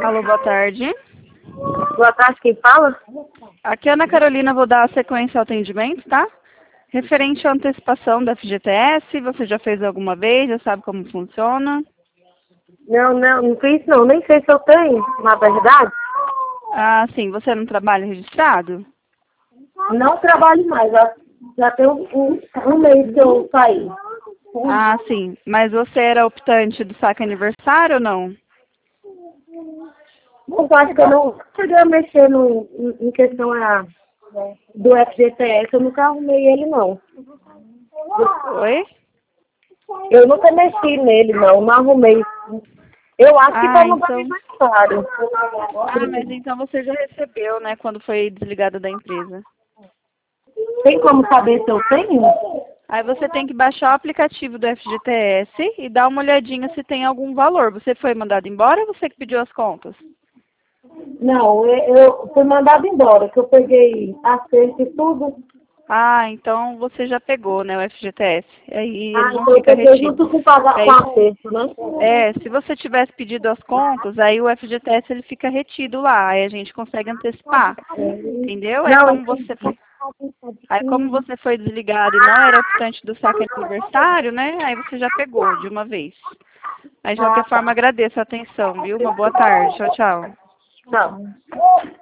Alô, boa tarde. Boa tarde, quem fala? Aqui é a Ana Carolina, vou dar a sequência ao atendimento, tá? Referente à antecipação da FGTS, você já fez alguma vez, já sabe como funciona? Não fiz não, nem sei se eu tenho, na verdade. Ah, sim, você não trabalha registrado? Não trabalho mais, já tem um mês que eu saí. Ah, sim, mas você era optante do saque aniversário ou não? Eu acho que eu não cheguei a mexer em questão do FGTS, eu nunca arrumei ele não. Oi? Eu nunca mexi nele não arrumei. Eu acho que foi no aniversário. Ah, mas então você já recebeu, né, quando foi desligada da empresa. Tem como saber se eu tenho? Aí você tem que baixar o aplicativo do FGTS e dar uma olhadinha se tem algum valor. Você foi mandado embora ou você que pediu as contas? Não, eu fui mandado embora, que eu peguei acesso e tudo. Ah, então você já pegou, né, o FGTS. Aí ele não Então eu fica peguei retido. junto com o acesso, né? Se você tivesse pedido as contas, aí o FGTS ele fica retido lá, aí a gente consegue antecipar. Entendeu? Aí como você foi desligado e não era optante do saque aniversário, né? Aí você já pegou de uma vez. Mas de qualquer forma agradeço a atenção, viu? Uma boa tarde. Tchau, tchau. Não.